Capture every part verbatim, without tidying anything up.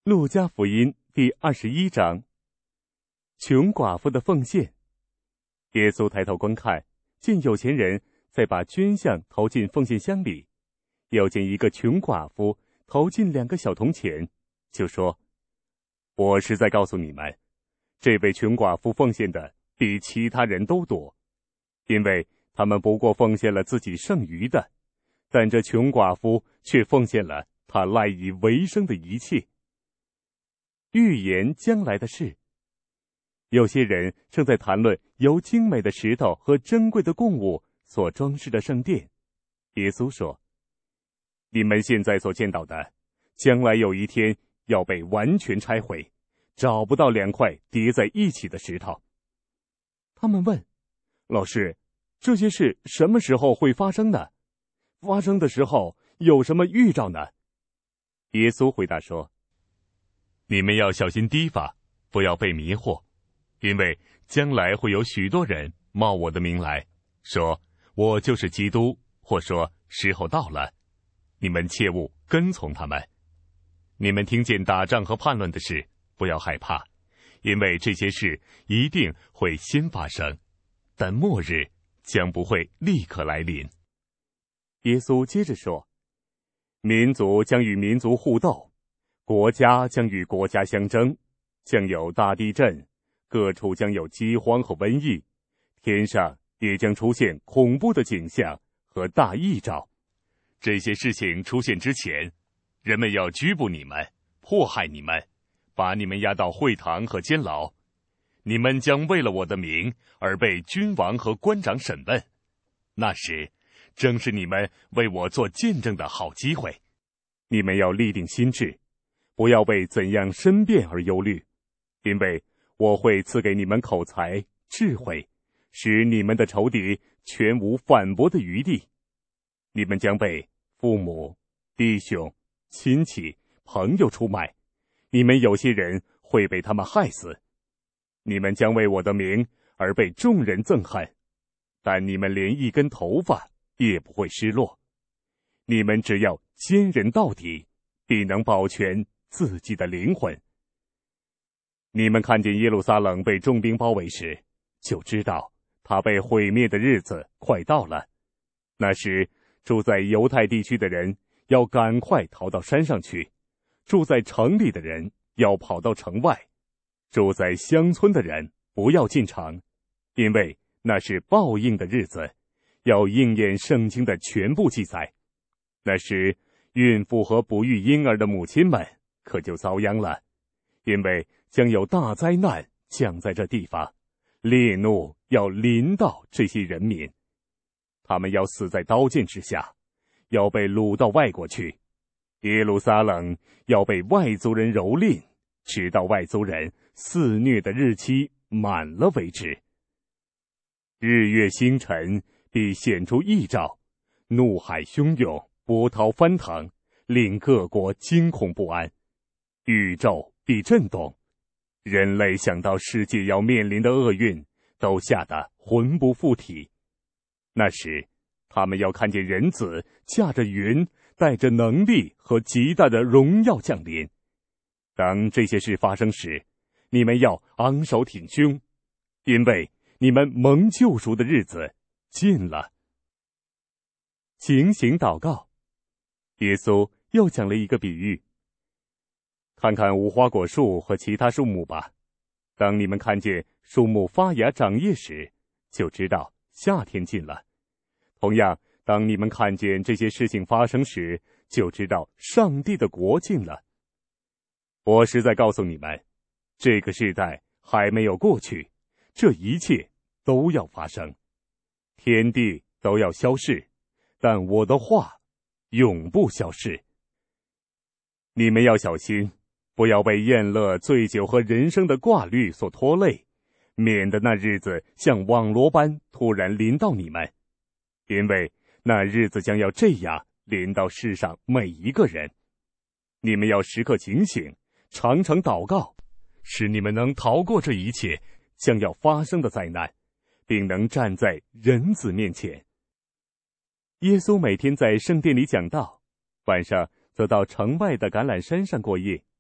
路加福音第二十一章，穷寡妇的奉献。耶稣抬头观看，见有钱人在把捐项投进奉献箱里，又见一个穷寡妇投进两个小铜钱，就说：我实在告诉你们，这位穷寡妇奉献的比其他人都多，因为他们不过奉献了自己剩余的，但这穷寡妇却奉献了她赖以为生的一切。预言将来的事。有些人正在谈论由精美的石头和珍贵的供物所装饰的圣殿。耶稣说：你们现在所见到的，将来有一天要被完全拆毁，找不到两块叠在一起的石头。他们问：老师，这些事什么时候会发生呢？发生的时候有什么预兆呢？耶稣回答说：你们要小心提防，不要被迷惑，因为将来会有许多人冒我的名来，说我就是基督，或说时候到了。你们切勿跟从他们。你们听见打仗和叛乱的事，不要害怕，因为这些事一定会先发生，但末日将不会立刻来临。耶稣接着说：民族将与民族互斗，国家将与国家相争，将有大地震，各处将有饥荒和瘟疫，天上也将出现恐怖的景象和大异兆。这些事情出现之前，人们要拘捕你们，迫害你们，把你们押到会堂和监牢。你们将为了我的名而被君王和官长审问，那时正是你们为我做见证的好机会。你们要立定心志，不要为怎样申辩而忧虑，因为我会赐给你们口才、智慧，使你们的仇敌全无反驳的余地。你们将被父母、弟兄、亲戚、朋友出卖，你们有些人会被他们害死。你们将为我的名而被众人憎恨，但你们连一根头发也不会失落。你们只要坚忍到底，必能保全自己的灵魂。你们看见耶路撒冷被重兵包围时，就知道它被毁灭的日子快到了。那时住在犹太地区的人要赶快逃到山上去，住在城里的人要跑到城外，住在乡村的人不要进城，因为那是报应的日子，要应验圣经的全部记载。那时孕妇和不育婴儿的母亲们可就遭殃了，因为将有大灾难降在这地方，烈怒要临到这些人民，他们要死在刀剑之下，要被掳到外国去。耶路撒冷要被外族人蹂躏，直到外族人肆虐的日期满了为止。日月星辰必显出异兆，怒海汹涌，波涛翻腾，令各国惊恐不安。宇宙必震动，人类想到世界要面临的厄运，都吓得魂不附体。那时他们要看见人子驾着云，带着能力和极大的荣耀降临。当这些事发生时，你们要昂首挺胸，因为你们蒙救赎的日子近了。警醒祷告。耶稣又讲了一个比喻：看看无花果树和其他树木吧，当你们看见树木发芽长叶时，就知道夏天近了。同样，当你们看见这些事情发生时，就知道上帝的国近了。我实在告诉你们，这个时代还没有过去，这一切都要发生，天地都要消逝，但我的话永不消逝。你们要小心，不要被宴乐、醉酒和人生的挂虑所拖累，免得那日子像网罗般突然临到你们。因为那日子将要这样临到世上每一个人。你们要时刻警醒，常常祷告，使你们能逃过这一切将要发生的灾难，并能站在人子面前。耶稣每天在圣殿里讲道，晚上则到城外的橄榄山上过夜。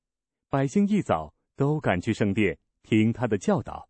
百姓一早都赶去圣殿听他的教导。